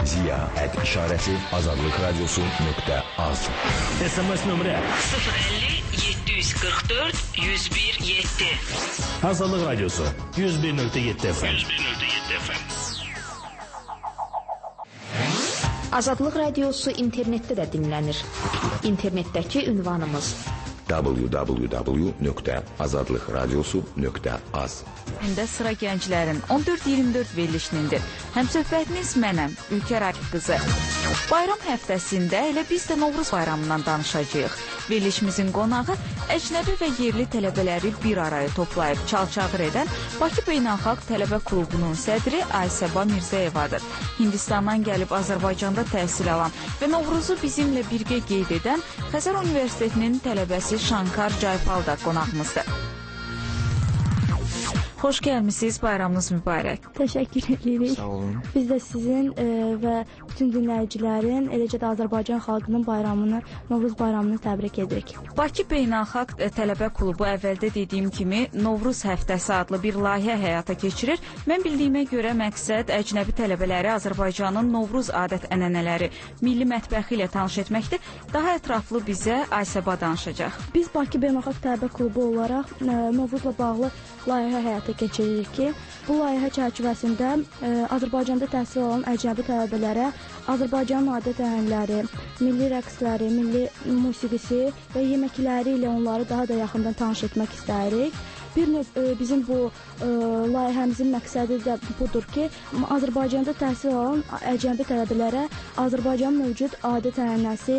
ziya@işarəti-azadlıqradiosu.az. SMS nömrə 050-744-101-7. Azadlıq Radiosu 101.7 FM. Azadlıq Radiosu internetdə də dinlənir. İnternetdəki ünvanımız www.azadlıqradiosu.az. İndə sıra gənclərin 14-24 verilişindir. Həmsöhbətiniz mənəm, Ülkər Arif qızı. Bayram həftəsində elə biz də Novruz bayramından danışacağıq. Verilişimizin qonağı əcnəbi və yerli tələbələri bir araya toplayıb çal-çağır edən Bakı Beynəlxalq Tələbə Klubunun sədri Aysəba Mirzəyevadır. Hindistandan gəlib Azərbaycanda təhsil alan və Novruzu bizimlə birgə qeyd edən Xəzər Universitetinin tələbəsi Şankar Caypal da qonağımızdır. Xoş gəlmisiniz, bayramınız mübarək. Təşəkkür edirik. Sağ olun. Biz də sizin və bütün dinləyicilərin, eləcə də Azərbaycan xalqının bayramını, Novruz bayramını təbrik edirik. Bakı Beynəlxalq Tələbə Klubu əvvəldə dediyim kimi Novruz həftəsi adlı bir layihə həyata keçirir. Mən bildiyimə görə məqsəd əcnəbi tələbələri Azərbaycanın Novruz adət-ənənələri, milli mətbəxi ilə tanış etməkdir. Daha ətraflı bizə Aysəba danışacaq. Biz Bakı Beynəlxalq Tələbə Klubu olaraq Novruzla bağlı layihə həyata keçiririk ki, bu layihə çərçivəsində Azərbaycanda təhsil alan əcnəbi tələbələrə Azərbaycanın adət-ənənələri, milli rəqsləri, milli musiqisi və yeməkləri ilə onları daha da yaxından tanış etmək istəyirik. Bir növ bizim bu layihəmizin məqsədi də budur ki, Azərbaycanda təhsil alan əcnəbi tələbələrə Azərbaycanın mövcud adət-ənənəsi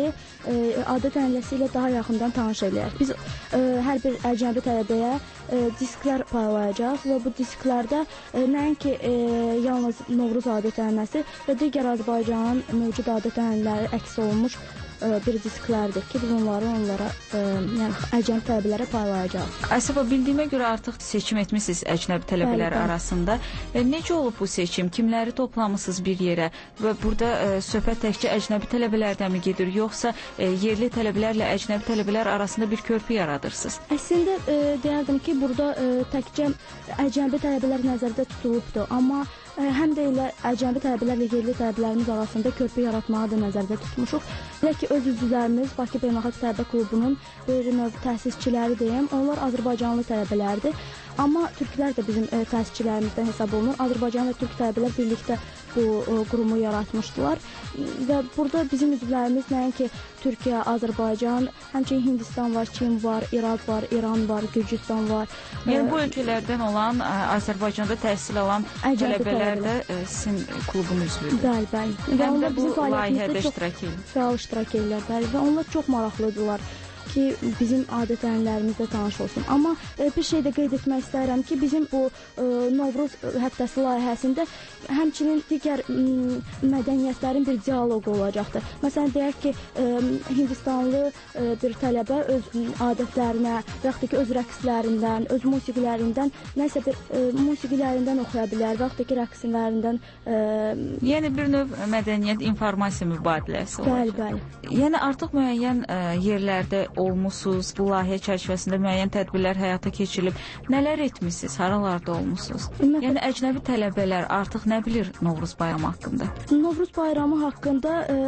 ilə daha yaxından tanış edək. Biz hər bir əcnəbi tələbəyə disklər paylayacaq və bu disklərdə nəinki yalnız Novruz adət-ənənəsi və digər Azərbaycanın mövcud adət-ənənələri əks olunmuş bir disklərdir ki, biz onlara yəni əcnəbi tələbələrə paylayacağıq. Aysəba, bildiyimə görə artıq seçim etmişsiniz əcnəbi tələbələr arasında. Necə olub bu seçim? Kimləri toplamısınız bir yerə və burada söhbət təkcə əcnəbi tələbələrdən mi gedir, yoxsa yerli tələbələrlə əcnəbi tələbələr arasında bir körpü yaradırsınız? Əslində deyərdim ki, burada təkcə əcnəbi tələbələr nəzərdə tutulubdur, amma həm də elə əcnəbi tələbələrlə yerli tələbələrimiz arasında körpü yaratmağı da nəzərdə tutmuşuq. Belə ki, öz üzvlərimiz Bakı Beynəlxalq Tələbə Klubunun bir növ təsisçiləri deyim, onlar Azərbaycanlı tələbələrdir. Amma türklər də bizim təsisçilərimizdən hesab olunur. Azərbaycan və türk tələbələr birlikdə bu qurumu yaratmışdılar. Və burada bizim üzvlərimiz nəinki Türkiyə, Azərbaycan, həmçinin Hindistan var, Çin var, İraq var, İran var, Gürcüstan var. Yəni bu ölkələrdən olan Azərbaycanda təhsil alan tələbələr də sizin klubun üzvüdür. Bəli. Həm də bu layihədə iştirak edir. Fəal iştirak edirlər, bəli. Və onlar çox maraqlıdırlar ki, bizim adət-ənənələrimizlə tanış olsun. Amma bir şey də qeyd etmək istəyirəm ki, bizim bu Novruz həftəsi layihəsində həmçinin digər mədəniyyətlərin bir dialoqu olacaqdır. Məsələn, deyək ki, Hindistanlı bir tələbə öz adətlərinə, və yaxud da ki, öz rəqslərindən, öz musiqilərindən, nəsə bir musiqilərindən oxuya bilər, və yaxud da ki, rəqslərindən. Yəni bir növ mədəniyyət informasiya mübadiləsi olacaq. Bəli. Yəni artıq müəyyən yerlərdə olmusunuz, bu layihə çərçivəsində müəyyən tədbirlər həyata keçirilib. Nələr etmişsiniz, haralarda olmusunuz? Yəni əcnəbi tələbələr artıq nə bilir Novruz bayramı haqqında? Novruz bayramı haqqında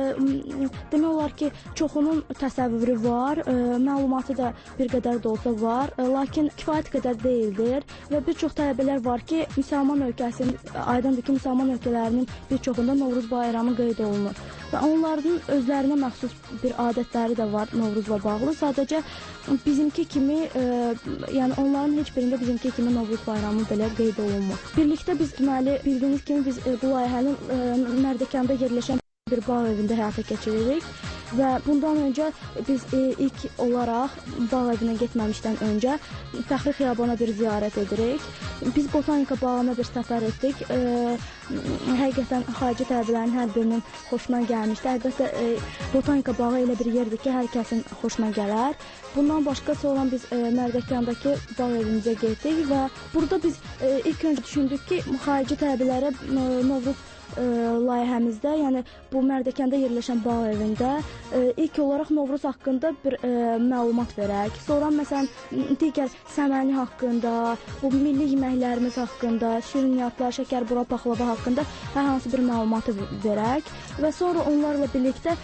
demək olar ki, çoxunun təsəvvürü var, məlumatı da bir qədər də olsa var, lakin kifayət qədər deyildir və bir çox tələbələr var ki, müsəlman ölkəsinin, aydındır ki, müsəlman ölkələrinin bir çoxunda Novruz bayramı qeyd olunur və onların özlərinə məxsus bir adətləri də var Novruzla bağlı. Sadəcə bizimki kimi, yəni onların heç birində bizimki kimi Novruz bayramı belə qeyd olunmur. Birlikdə biz deməli bildiyiniz kimi biz bu layihənin Mərdəkanda yerləşən bir bağ evində həyata keçiririk və bundan öncə biz ilk olaraq bağ evinə getməmişdən öncə Fəxri Xiyabana bir ziyarət edirik. Biz botanika bağına bir səfər etdik. Həqiqətən xarici tələbələrin hər birinin xoşuna gəlmişdi. Əlbəttə botanika bağı elə bir yerdir ki, hər kəsin xoşuna gələr. Bundan başqa sonra biz Mərdəkandakı bağ evimizə getdik və burada biz ilk öncə düşündük ki, xarici tələbələrə Novruz layihəmizdə, yəni bu Mərdəkəndə yerləşən bağ evində ilk olaraq Novruz haqqında bir məlumat verək. Sonra məsələn digər səməni haqqında, bu milli yeməklərimiz haqqında, şirniyyatlar, şəkərbura, paxlava haqqında hər hansı bir məlumatı verək və sonra onlarla birlikdə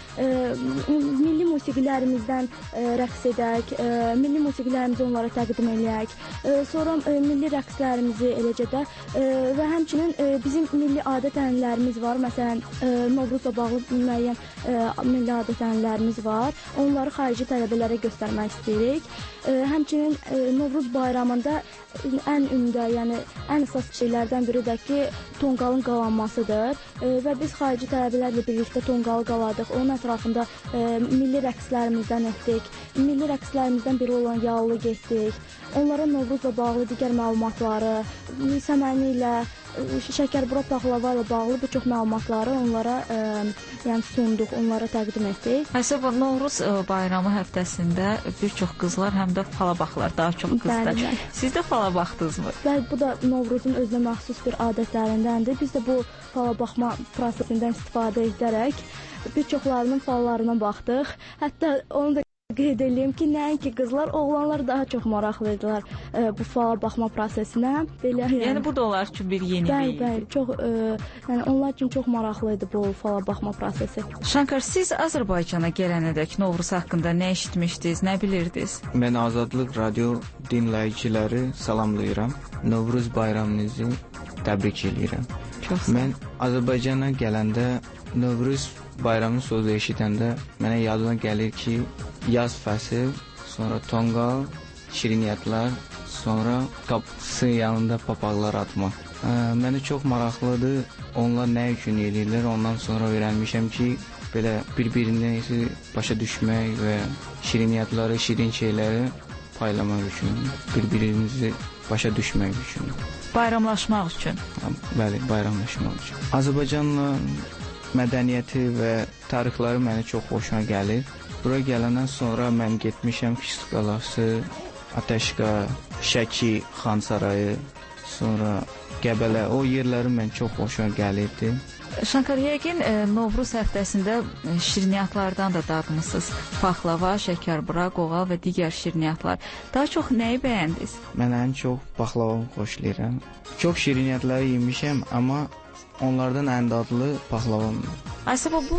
milli musiqilərimizdən rəqs edək, milli musiqilərimizi onlara təqdim eləyək. Sonra milli rəqslərimizi eləcə də və həmçinin bizim milli adət-ənənələrimiz var. Məsələn, Novruzla bağlı müəyyən milli adət-ənənələrimiz var. Onları xarici tələbələrə göstərmək istəyirik. Həmçinin Novruz bayramında ən ümdə, yəni ən əsas şeylərdən biri də ki, tonqalın qalanmasıdır və biz xarici tələbələrlə birlikdə tonqalı qaladıq. Onun ətrafında milli rəqslərimizdən etdik. Milli rəqslərimizdən biri olan yallı getdik. Onlara Novruzla bağlı digər məlumatları, səməni ilə, şəkərbura, paxlava ilə bağlı bir çox məlumatları onlara yəni sunduq, onlara təqdim etdik. Məsələn, bu Novruz bayramı həftəsində bir çox qızlar həm də fala baxırlar, daha çox qızlar. Siz də fala baxdınızmı? Bəli, bu da Novruzun özünə məxsus bir adətlərindəndir. Biz də bu fala baxma prosesindən istifadə edərək bir çoxlarının fallarına baxdıq. Hətta onu da qeyd edeyim ki, nəinki qızlar, oğlanlar daha çox maraqlıdırlar bu fala baxma prosesinə. Belə, yəni bu da onlar üçün bir yenilik. Bəli, çox yəni onlar üçün çox maraqlı idi bu fala baxma prosesi. Şankar, siz Azərbaycana gələnədək Novruz haqqında nə eşitmişdiniz, nə bilirdiniz? Mən Azadlıq Radio dinləyiciləri salamlayıram. Novruz bayramınızı təbrik edirəm. Mən Azərbaycana gələndə Novruz bayramının sözü eşidəndə mənə yadıma gəlir ki, yaz fəsil, sonra tonqal, şirniyyatlar, sonra qapısı yanında papaqlar atmaq. Mənə çox maraqlıdır, onlar nə üçün edirlər, ondan sonra öyrənmişəm ki, belə bir-birini başa düşmək və şirniyyatları, şirin şeyləri paylamaq üçün, bir-birimizi başa düşmək üçün. Bayramlaşmaq üçün. Bəli, bayramlaşmaq üçün. Azərbaycanla mədəniyyəti və tarixləri mənə çox xoşuma gəlir. Bura gələndən sonra mən getmişəm Füzuli qalası, Atəşqa, Şəki, Xan Sarayı, sonra Qəbələ. O yerləri mən çox xoşuma gəlirdi. Şankar, yəqin Novruz həftəsində şirniyyatlardan da dadmısınız. Paxlava, şəkərbura, qoğal və digər şirniyyatlar. Daha çox nəyi bəyəndiniz? Mən ən çox paxlavamı xoşlayıram. Çox şirniyyatları yemişəm, amma onlardan ən dadlı paxlavamdır. Aysel, bu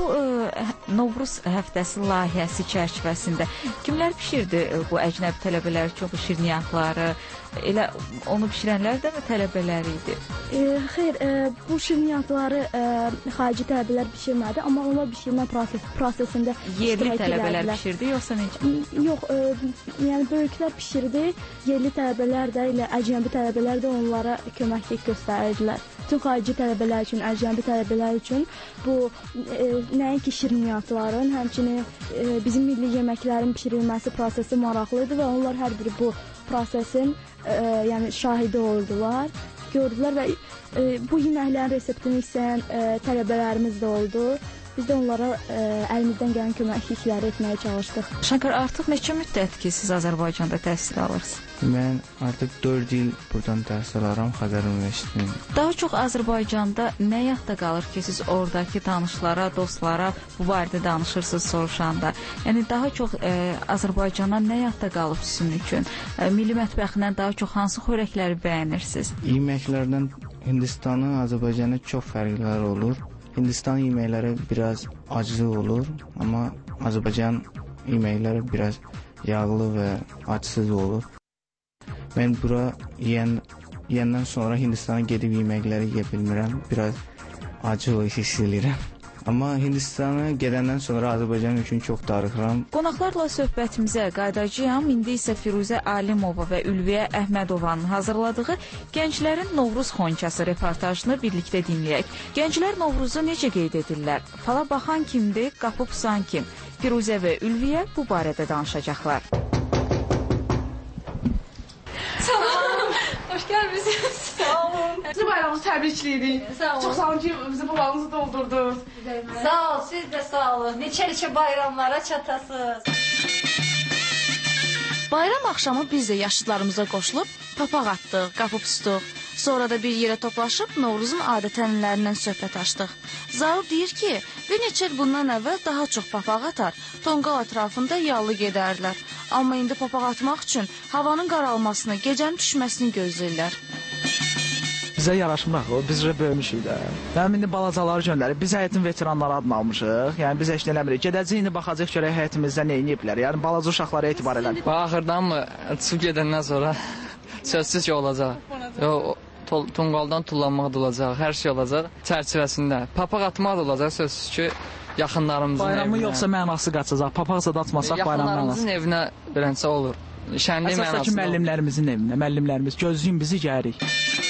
Novruz həftəsi layihəsi çərçivəsində kimlər bişirdi bu əcnəbi tələbələr çox şirniyyatları? Elə onu bişirənlər də mi tələbələr idi? Xeyr, bu şirniyyatları xarici tələbələr bişirmədi, amma onlar bişirmə prosesində yerli tələbələr bişirdi, yoxsa necə? Yox, yəni böyüklər bişirdi, yerli tələbələr də ilə əcnəbi tələbələr də onlara köməklik göstərirdilər. Bütün xarici tələbələr üçün, əcnəbi tələbələr üçün bu nəinki şirniyyatların, həmçinin bizim milli yeməklərin bişirilməsi prosesi maraqlı idi və onlar hər biri bu prosesin yəni şahidi oldular, gördülər və bu yeməklərin reseptini istəyən tələbələrimiz də oldu. Biz də onlara əlimizdən gələn köməklikləri etməyə çalışdıq. Şankar, artıq neçə müddət ki, siz Azərbaycanda təhsil alırsınız? Mən artıq 4 il buradan təhsil alıram Xəzər Universitetində. Daha çox Azərbaycanda nə yadda qalır ki, siz oradakı tanışlara, dostlara bu barədə danışırsınız, soruşanda? Yəni daha çox Azərbaycana nə yadda qalıb sizin üçün? Milli mətbəxindən daha çox hansı xörəkləri bəyənirsiniz? Yeməklərdən Hindistanın, Azərbaycanın çox fərqləri olur. Hindistan yeməkləri biraz acı olur, amma Azərbaycan yeməkləri biraz yağlı və acısız olur. Mən bura yeyəndən sonra Hindistana gedib yeməkləri yeyə bilmirəm, biraz acı hiss edirəm. Amma Hindistana gedəndən sonra Azərbaycan üçün çox darıxıram. Qonaqlarla söhbətimizə qaydacıyam. İndi isə Firuzə Alimova və Ülviyə Əhmədovanın hazırladığı Gənclərin Novruz xonçası reportajını birlikdə dinləyək. Gənclər Novruzu necə qeyd edirlər? Fala baxan kimdir, qapı pusan kim? Firuzə və Ülviyə bu barədə danışacaqlar. Salam, hoş gəlmisiniz. Sağ olun. Sizi bayramınızı təbrikləyirik. Sağ olun. Çox sağ olun ki, bizi bu bağınızı doldurdunuz. Sağ ol, siz də sağ olun. Neçə bayramlara çatasınız. Bayram axşamı biz də yaşlılarımıza qoşulub papaq atdıq, qapı pusduq. Sonra da bir yerə toplaşıb Novruzun adət-ənənlərindən söhbət açdıq. Zaur deyir ki, bir neçə il bundan əvvəl daha çox papaq atar, tonqal ətrafında yallı gedərlər. Amma indi papaq atmaq üçün havanın qaralmasını, gecənin düşməsini gözləyirlər. Bizə yaraşmır, biz böyümüşük də. Yəni indi balacaları göndərib, biz həyətin veteranları adını almışıq. Yəni biz heç nə eləmirik. Gedəcəyik indi baxacağıq görək həyətimizdə nə ediblər. Yəni balaca uşaqlara etibar edək. Axırdan mı çıxıb gedəndən sonra sözsüz ki olacaq. Tonqaldan tullanmaq da olacaq, hər şey olacaq çərçivəsində. Papaq atmaq da olacaq sözsüz ki yaxınlarımızın bayramı evinə. Yoxsa mənası qaçacaq. Papaqsa da atmasaq bayramın yaxınlarımızın evinə verəncə olur. Şənlik mənası. Əsasdakı müəllimlərimizin evinə, müəllimlərimiz gözləyin bizi gəlirik.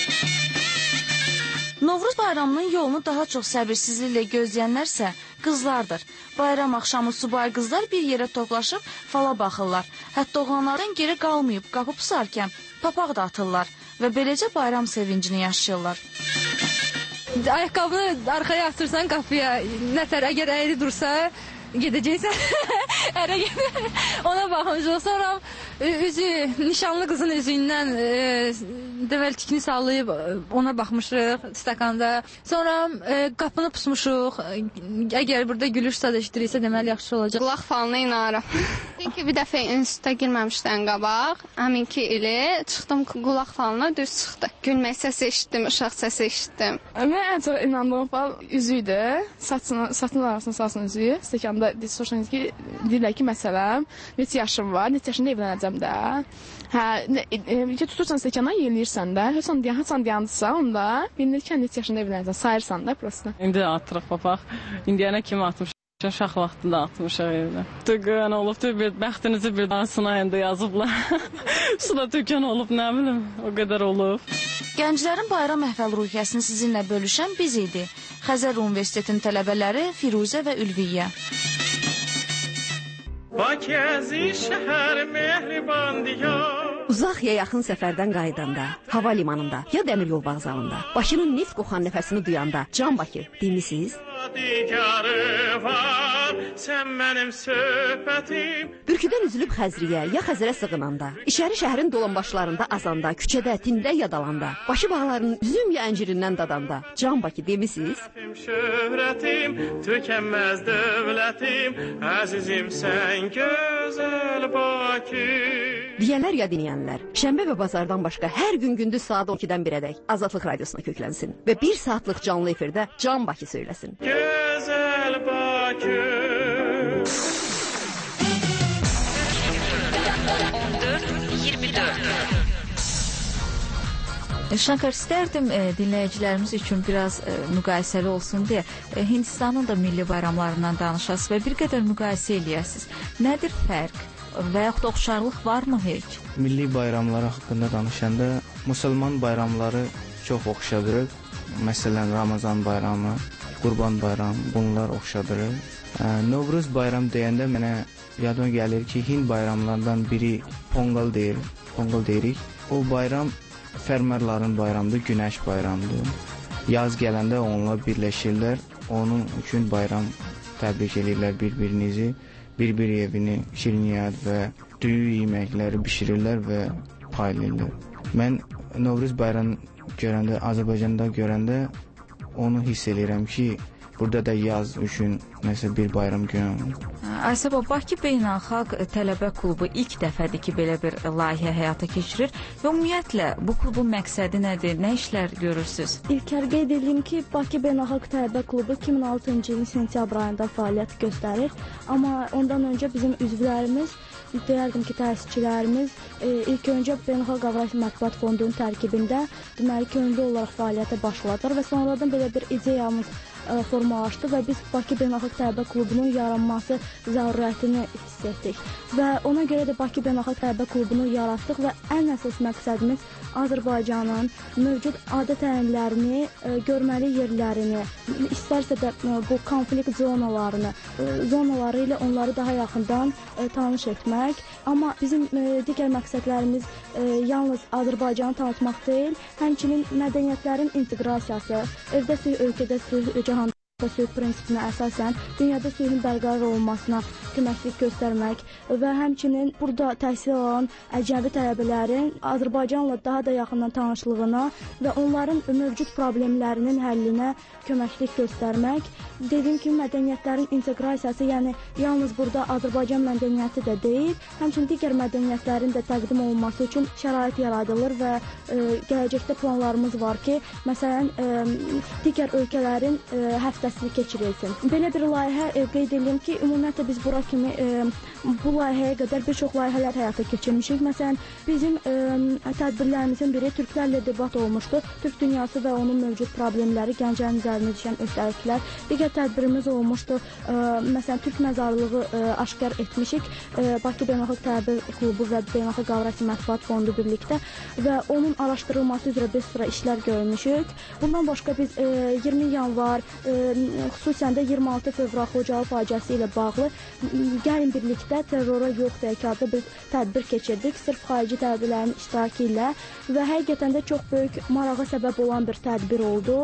Novruz bayramının yolunu daha çox səbirsizliklə gözləyənlərsə qızlardır. Bayram axşamı subay qızlar bir yerə toplaşıb fala baxırlar. Hətta oğlanlardan geri qalmayıb qapı pusarkən papaq da atırlar və beləcə bayram sevincini yaşayırlar. Ayaqqabını arxaya atırsan qapıya, nətər əgər əyri dursa gedəcəksən, ərə gedək. Ona baxmışıq. Sonra üzü, nişanlı qızın üzündən deməli tikini sallayıb ona baxmışıq stəkanda. Sonra qapını pusmuşuq. Əgər burada gülüş sadə eşidiriksə deməli yaxşı olacaq. Qulaq falına inanıram. Çünki bir dəfə instituta girməmişdən qabaq, həminki ili çıxdım qulaq falına, düz çıxdı. Gülmək səsi eşitdim, uşaq səsi eşitdim. Mən ən çox inandığım fal üzüydü. Saçın arasında salsın üzüyü. Stəkanda soruşanız ki, deyirlər ki, məsələn, neçə yaşım var, neçə yaşında evlənəcəm də. Hə, tutursan stəkana, yeləyirsən də. Haçan dayandısa, onda bilinir ki, neçə yaşında evlənəcəm, sayırsan da prosta. İndi atırıq papaq. İndiyənə kimi atmışıq. Şax vaxtında atmışıq evdə. Tüqən olubdur, bəxtinizi bir daha sınayında yazıblar. Suda tüqən olub, nə bilim, o qədər olub. Gənclərin bayram əhval-ruhiyyəsini sizinlə bölüşən biz idi. Xəzər Universitetinin tələbələri Firuzə və Ülviyyə. Bakəzi şəhər mehriban diyar. Uzaq ya yaxın səfərdən qayıdanda, hava limanında ya dəmir yol vağzalında, Bakının neft qoxan nəfəsini duyanda, Can Bakı demisiniz? Sən mənim söhbətim. Bürküdən üzülüb Xəzriyə ya Xəzərə sığınanda, İçəri şəhərin dolanbaşlarında azanda, küçədə, tində yadalanda, başı bağlarının üzüm ya əncirindən dadanda, Can Bakı demisiniz? Şöhrətim, tükənməz dövlətim, əzizim sən gözəl Bakı. Deyənlər ya dinləyənlər, şənbə və bazardan başqa hər gün gündüz saat 12-dən 1-ədək Azadlıq Radiosuna köklənsin və 1 saatlıq canlı efirdə Can Bakı söyləsin. Gözəl Bakı. 14-24 Şankar, istərdim dinləyicilərimiz üçün biraz müqayisəli olsun deyə Hindistanın da milli bayramlarından danışasınız və bir qədər müqayisə eləyəsiniz. Nədir fərq və yaxud oxşarlıq varmı heç? Milli bayramları haqqında danışanda müsəlman bayramları çox oxşadır. Məsələn, Ramazan bayramı, Qurban bayramı, bunlar oxşadır. Novruz bayram deyəndə mənə yadıma gəlir ki, Hind bayramlarından biri Pongal deyirik. O bayram fermerların bayramıdır, günəş bayramıdır. Yaz gələndə onlar birləşirlər, onun üçün bayram təbrik edirlər bir-birinizi. Bir-bir evini şiriniyat və düyü yeməkləri bişirirlər və paylayırlar. Mən Novruz bayramı görəndə, Azərbaycanda görəndə onu hiss edirəm ki, burada da yaz üçün nəsə bir bayram günü. Aysel, Bakı Beynəlxalq Tələbə Klubu ilk dəfədir ki, belə bir layihə həyata keçirir və ümumiyyətlə bu klubun məqsədi nədir, nə işlər görürsünüz? İlkər qeyd edeyim ki, Bakı Beynəlxalq Tələbə Klubu 2006-cı ilin sentyabr ayında fəaliyyət göstərir, amma ondan öncə bizim üzvlərimiz, deyərdim ki, təsisçilərimiz ilk öncə Beynəlxalq Avrasiya Mətbuat Fondunun tərkibində deməli könüllü olaraq fəaliyyətə başladılar və sonradan belə bir ideyamız formalaşdı və biz Bakı Beynəlxalq Tələbə Klubunun yaranması zərurətini hiss etdik və ona görə də Bakı Beynəlxalq Tələbə Klubunu yaratdıq və ən əsas məqsədimiz Azərbaycanın mövcud adət-ənənələrini, görməli yerlərini, istərsə də bu konflikt zonaları ilə onları daha yaxından tanış etmək. Amma bizim digər məqsədlərimiz yalnız Azərbaycanı tanıtmaq deyil, həmçinin mədəniyyətlərin inteqrasiyası, evdə sülh, ölkədə sülh, cahanda sülh prinsipinə əsasən dünyada sülhün bərqərar olunmasına köməklik göstərmək və həmçinin burada təhsil alan əcnəbi tələbələrin Azərbaycanla daha da yaxından tanışlığına və onların mövcud problemlərinin həllinə köməklik göstərmək. Dediyim kimi mədəniyyətlərin inteqrasiyası, yəni yalnız burada Azərbaycan mədəniyyəti də deyil, həmçinin digər mədəniyyətlərin də təqdim olunması üçün şərait yaradılır və gələcəkdə planlarımız var ki, məsələn, digər ölkələrin həftəsi keçirilsin. Belə bir layihə qeyd edeyim ki, ümumiyyətlə biz bura kimi bu layihəyə qədər bir çox layihələr həyata keçirmişik. Məsələn, bizim tədbirlərimizin biri türklərlə debat olmuşdu. Türk dünyası və onun mövcud problemləri, gənclərin üzərinə düşən öhdəliklər. Digər tədbirimiz olmuşdu. Məsələn, türk məzarlığı aşkar etmişik. Bakı Beynəlxalq Tələbə Klubu və Beynəlxalq Qavrasiya Mətbuat Fondu birlikdə və onun araşdırılması üzrə bir sıra işlər görmüşük. Bundan başqa biz 20 yanvar, xüsusən də 26 fevral Xocalı faciəsi ilə bağlı gəlin birlikdə terrora yox deyək adlı bir tədbir keçirdik. Sırf xarici tələbələrin iştirakı ilə və həqiqətən də çox böyük marağa səbəb olan bir tədbir oldu.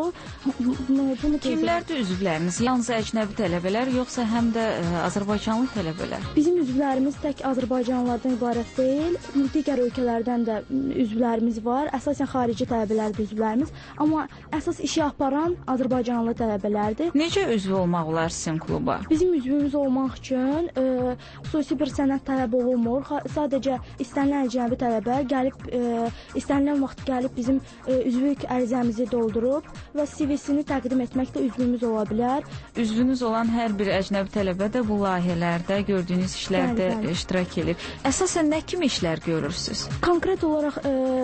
Kimlərdir üzvləriniz? Yalnız əcnəbi tələbələr, yoxsa həm də Azərbaycanlı tələbələr? Bizim üzvlərimiz tək Azərbaycanlılardan ibarət deyil, digər ölkələrdən də üzvlərimiz var. Əsasən xarici tələbələrdir üzvlərimiz, amma əsas işi aparan Azərbaycanlı tələbələrdir. Necə üzv olmaq olar sizin kluba? Bizim üzvümüz olmaq üçün xüsusi bir sənəd tələb olunmur. Sadəcə istənilən əcnəbi tələbə gəlib, istənilən vaxt gəlib bizim üzvlük ərizəmizi doldurub və CV-sini təqdim etməklə üzvümüz ola bilər. Üzvünüz olan hər bir əcnəbi tələbə də bu layihələrdə, gördüyünüz işlərdə iştirak edir. Əsasən nə kimi işlər görürsünüz? Konkret olaraq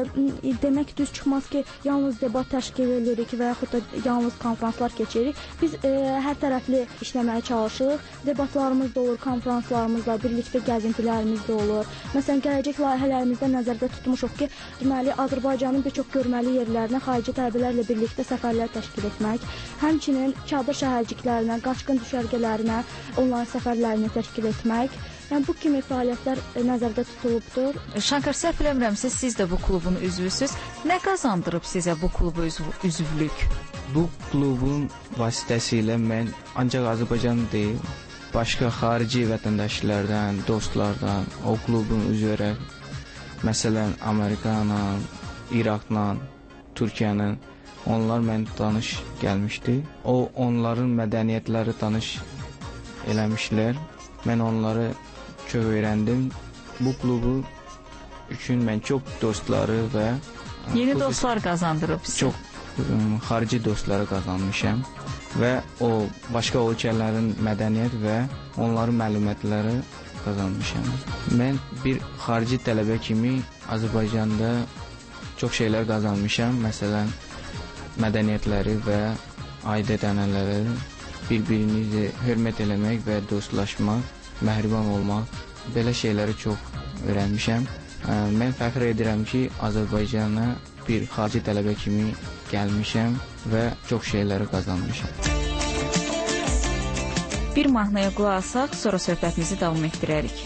demək düz çıxmaz ki, yalnız debat təşkil edirik və yaxud da yalnız konfranslar keçiririk. Biz hər tərəfli işləməyə çalışırıq. Debatlarımız da olur, konfranslarımızla birlikdə gəzintilərimiz də olur. Məsələn, gələcək layihələrimizdə nəzərdə tutmuşuq ki, deməli Azərbaycanın bir çox görməli yerlərinə xarici tələbələrlə birlikdə səfərlər təşkil etmək, həmçinin çadır şəhərciklərinə, qaçqın düşərgələrinə onların səfərlərini təşkil etmək. Yəni bu kimi fəaliyyətlər nəzərdə tutulubdur. Şankar, səhv eləmirəmsə, siz də bu klubun üzvüsüz. Nə qazandırıb sizə bu kluba üzvlük? Bu klubun vasitəsilə mən ancaq Azərbaycan deyil, başqa xarici vətəndaşlardan, dostlardan o klubun üzvləri, məsələn, Amerikanla, İraqla, Türkiyənin, onlar mən tanış gəlmişdi. Onların mədəniyyətləri tanış eləmişlər. Mən onları çox öyrəndim. Bu klubu üçün mən çox dostları və yeni dostlar qazandırıb sizə. Çox xarici dostları qazanmışam və o başqa ölkələrin mədəniyyət və onların məlumatları qazanmışam. Mən bir xarici tələbə kimi Azərbaycanda çox şeylər qazanmışam. Məsələn, mədəniyyətləri və adət-ənənələri, bir-birimizi hörmət eləmək və dostlaşmaq, məhriban olmaq, belə şeyləri çox öyrənmişəm. Mən fəxr edirəm ki, Azərbaycana bir xarici tələbə kimi gəlmişəm və çox şeyləri qazanmışam. Bir mahnıya qulaq asaq, sonra söhbətimizi davam etdirərik.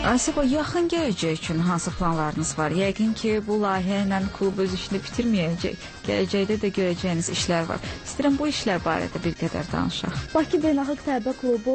Aysiba, yaxın gələcək üçün hansı planlarınız var? Yəqin ki, bu layihə ilə klub öz işini bitirməyəcək. Gələcəkdə də görəcəyiniz işlər var. İstəyirəm bu işlər barədə bir qədər danışaq. Bakı Beynəlxalq Tələbə Klubu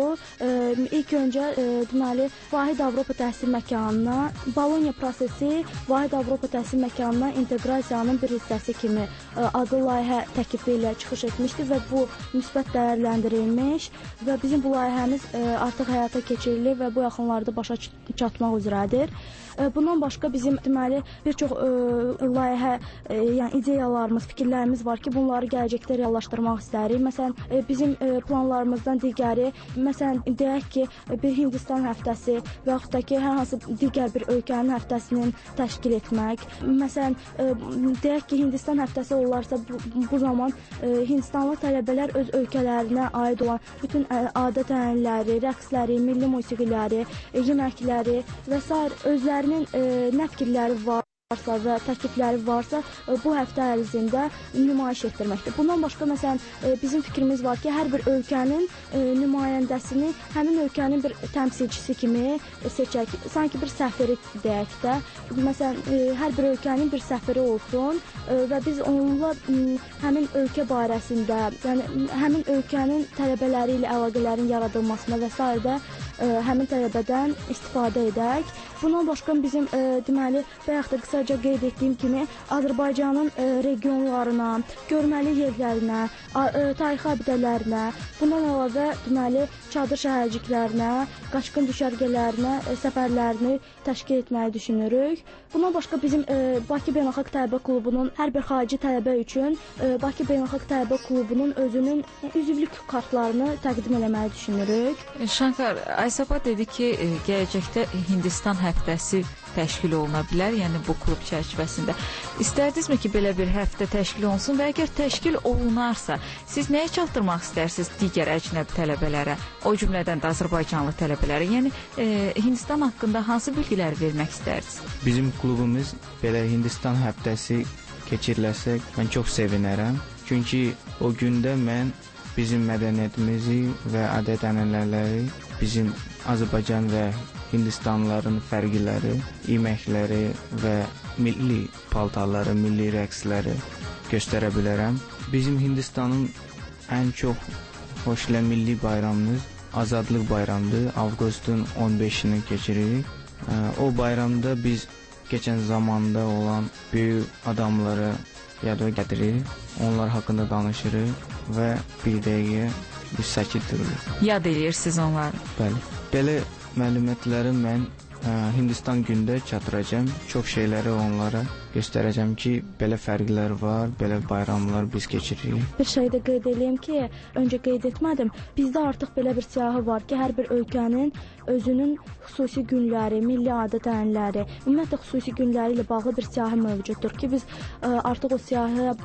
ilk öncə deməli Vahid Avropa Təhsil Məkanına, Bologna prosesi Vahid Avropa Təhsil Məkanına inteqrasiyanın bir hissəsi kimi adlı layihə təklifi ilə çıxış etmişdi və bu müsbət dəyərləndirilmiş və bizim bu layihəmiz artıq həyata keçirilir və bu yaxınlarda başa çatmaq üzrədir. Bundan başqa bizim deməli bir çox layihə, yəni ideyalarımız, fikirlərimiz var ki, bunları gələcəkdə reallaşdırmaq istəyirik. Məsələn, bizim planlarımızdan digəri, məsələn, deyək ki, bir Hindistan həftəsi və yaxud da ki, hər hansı digər bir ölkənin həftəsinin təşkil etmək. Məsələn, deyək ki, Hindistan həftəsi olarsa, bu zaman Hindistanlı tələbələr öz ölkələrinə aid olan bütün adət-ənənələri, rəqsləri, milli musiqiləri, yeməkləri və sair özləri nə fikirləri varsa və təklifləri varsa bu həftə ərzində nümayiş etdirməkdir. Bundan başqa məsələn bizim fikrimiz var ki, hər bir ölkənin nümayəndəsini həmin ölkənin bir təmsilçisi kimi seçək. Sanki bir səfiri deyək də. Məsələn, hər bir ölkənin bir səfiri olsun və biz onunla həmin ölkə barəsində, yəni həmin ölkənin tələbələri ilə əlaqələrin yaradılmasına və s. də həmin tələbədən istifadə edək. Bundan başqa bizim deməli bayaq da qısaca qeyd etdiyim kimi Azərbaycanın regionlarına, görməli yerlərinə, tarixi abidələrinə, bundan əlavə deməli çadır şəhərciklərinə, qaçqın düşərgələrinə səfərlərini təşkil etməyi düşünürük. Bundan başqa bizim Bakı Beynəlxalq Tələbə Klubunun hər bir xarici tələbə üçün Bakı Beynəlxalq Tələbə Klubunun özünün üzvlük kartlarını təqdim etməyi düşünürük. Şankar, Aysaba dedi ki, gələcəkdə Hindistan həftəsi təşkil oluna bilər, yəni bu klub çərçivəsində. İstərdinizmi ki, belə bir həftə təşkil olunsun və əgər təşkil olunarsa, siz nəyə çatdırmaq istərsiniz digər əcnəbi tələbələrə, o cümlədən də Azərbaycanlı tələbələrə? Yəni Hindistan haqqında hansı bilgilər vermək istərsiniz? Bizim klubumuz belə Hindistan həftəsi keçiriləsə, mən çox sevinərəm. Çünki o gündə mən bizim mədəniyyətimizi və adət-ənənələri, bizim Azərbaycan və Hindistanlıların fərqləri, yeməkləri və milli paltarları, milli rəqsləri göstərə bilərəm. Bizim Hindistanın ən çox xoşlanan milli bayramımız Azadlıq bayramıdır. Avqustun 15-ni keçiririk. O bayramda biz keçən zamanda olan böyük adamları yada gətiririk. Onlar haqqında danışırıq və bir dəqiqə biz səkit dururuq. Yad edirsiniz onları. Bəli. Belə məlumatları mən Hindistan gündə çatdıracağam. Çox şeyləri onlara göstərəcəm ki, belə fərqlər var, belə bayramlar biz keçiririk. Bir şey də qeyd edeyim ki, öncə qeyd etmədim. Bizdə artıq belə bir siyahı var ki, hər bir ölkənin özünün xüsusi günləri, milli adət-ənənələri, ümumiyyətlə xüsusi günləri ilə bağlı bir siyahı mövcuddur ki, biz artıq o siyahıya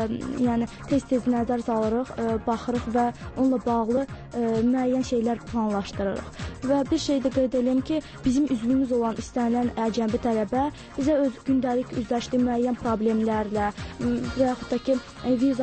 yəni tez-tez nəzər salırıq, baxırıq və onunla bağlı müəyyən şeylər planlaşdırırıq. Və bir şey də qeyd edeyim ki, bizim üzvümüz olan istənilən əcnəbi tələbə bizə öz gündəlik üzləşdiyi müəyyən problemlərlə və yaxud da ki, viza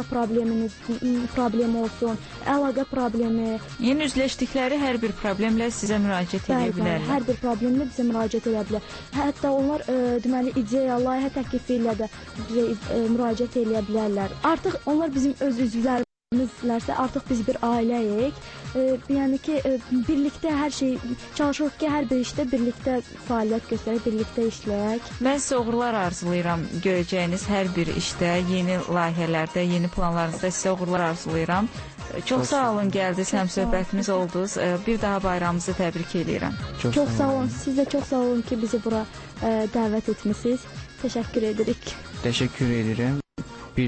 problemi olsun, əlaqə problemi. Yəni üzləşdikləri hər bir problemlə sizə müraciət edə bilərlər. Bəli, hər bir problemlə bizə müraciət edə bilər. Hətta onlar deməli ideya, layihə təklifi ilə də bizə müraciət edə bilərlər. Artıq onlar bizim öz üzvlərimizlərsə, artıq biz bir ailəyik. Yəni ki, birlikdə hər şey çalışırıq ki, hər bir işdə birlikdə fəaliyyət göstərək, birlikdə işləyək. Mən sizə uğurlar arzulayıram. Görəcəyiniz hər bir işdə, yeni layihələrdə, yeni planlarınızda sizə uğurlar arzulayıram. Çox sağ olun, gəldiniz, həmsöhbətimiz oldunuz. Bir daha bayramınızı təbrik edirəm. Çox sağ olun. Siz də çox sağ olun ki, bizi bura dəvət etmisiniz. Təşəkkür edirik. Təşəkkür edirəm.